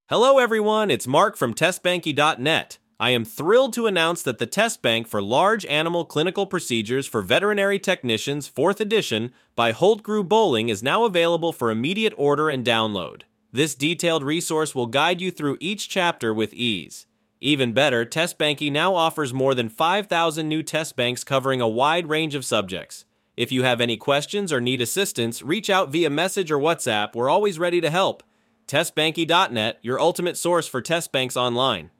Hello everyone, it's Mark from TestBanky.net. I am thrilled to announce that the Test Bank for Large Animal Clinical Procedures for Veterinary Technicians 4th edition by Holtgrew Bowling is now available for immediate order and download. This detailed resource will guide you through each chapter with ease. Even better, TestBanky now offers more than 5,000 new test banks covering a wide range of subjects. If you have any questions or need assistance, reach out via message or WhatsApp. We're always ready to help. TestBanky.net, your ultimate source for test banks online.